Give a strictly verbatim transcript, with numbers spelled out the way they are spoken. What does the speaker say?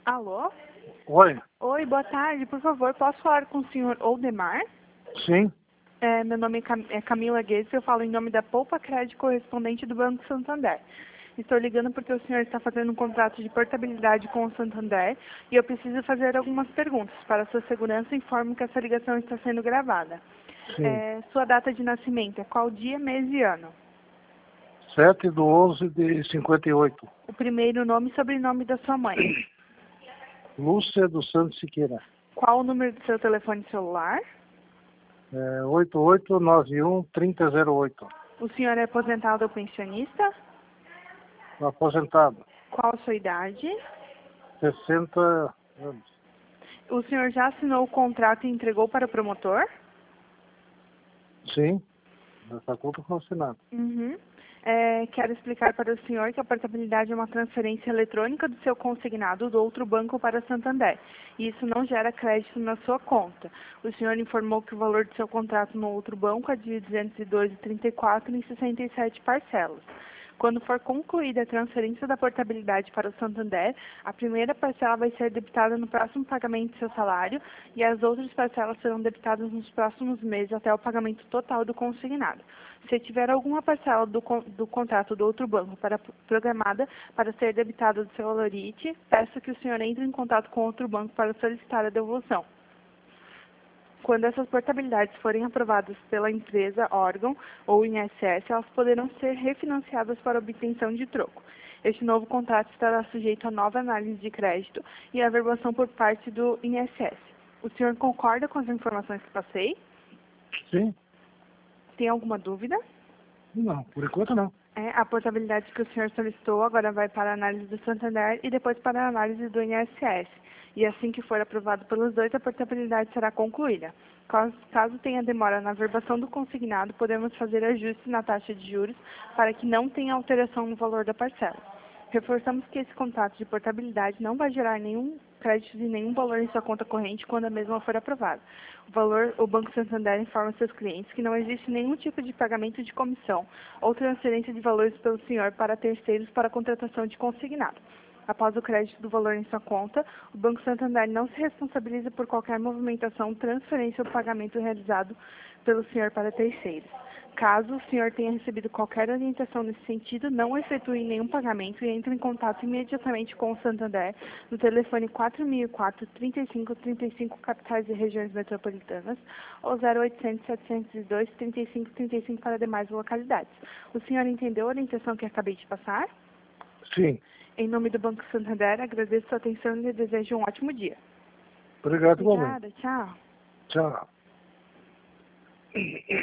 Alô? Oi, Oi, boa tarde. Por favor, posso falar com o senhor Oldemar? sim, É, meu nome é Cam é Camila Guedes, eu falo em nome da Poupa Crédito correspondente do Banco Santander. Estou ligando porque o senhor está fazendo um contrato de portabilidade com o Santander e eu preciso fazer algumas perguntas. Para sua segurança, informo que essa ligação está sendo gravada. sim. É, sua data de nascimento é qual dia, mês e ano? sete do onze de cinquenta e oito. O primeiro nome e sobrenome da sua mãe. Lúcia dos Santos Siqueira. Qual o número do seu telefone celular? É, oito oito nove um, três zero zero oito. O senhor é aposentado ou pensionista? Aposentado. Qual a sua idade? sessenta anos. O senhor já assinou o contrato e entregou para o promotor? Sim, essa conta foi assinada. Uhum. É, quero explicar para o senhor que a portabilidade é uma transferência eletrônica do seu consignado do outro banco para Santander. E isso não gera crédito na sua conta. O senhor informou que o valor do seu contrato no outro banco é de duzentos e dois vírgula trinta e quatro em sessenta e sete parcelas. Quando for concluída a transferência da portabilidade para o Santander, a primeira parcela vai ser debitada no próximo pagamento do seu salário e as outras parcelas serão debitadas nos próximos meses até o pagamento total do consignado. Se tiver alguma parcela do, do contrato do outro banco para, programada para ser debitada do seu valorite, peço que o senhor entre em contato com outro banco para solicitar a devolução. Quando essas portabilidades forem aprovadas pela empresa, órgão ou I N S S, elas poderão ser refinanciadas para obtenção de troco. Este novo contrato estará sujeito a nova análise de crédito e averbação por parte do I N S S. O senhor concorda com as informações que passei? Sim? Tem alguma dúvida? Não, por enquanto não. É, a portabilidade que o senhor solicitou agora vai para a análise do Santander e depois para a análise do I N S S. E assim que for aprovado pelos dois, a portabilidade será concluída. Caso, caso tenha demora na averbação do consignado, podemos fazer ajustes na taxa de juros para que não tenha alteração no valor da parcela. Reforçamos que esse contrato de portabilidade não vai gerar nenhum crédito de nenhum valor em sua conta corrente quando a mesma for aprovada. O valor, o Banco Santander informa seus clientes que não existe nenhum tipo de pagamento de comissão ou transferência de valores pelo senhor para terceiros para contratação de consignado. Após o crédito do valor em sua conta, o Banco Santander não se responsabiliza por qualquer movimentação, transferência ou pagamento realizado pelo senhor para terceiros. Caso o senhor tenha recebido qualquer orientação nesse sentido, não efetue nenhum pagamento e entre em contato imediatamente com o Santander no telefone quatro mil e quatro, trinta e cinco, trinta e cinco, capitais e regiões metropolitanas ou zero oitocentos, setecentos e dois, trinta e cinco, trinta e cinco para demais localidades. O senhor entendeu a orientação que acabei de passar? Sim. Em nome do Banco Santander, agradeço sua atenção e lhe desejo um ótimo dia. Obrigado, igualmente. Obrigada, tchau. Tchau.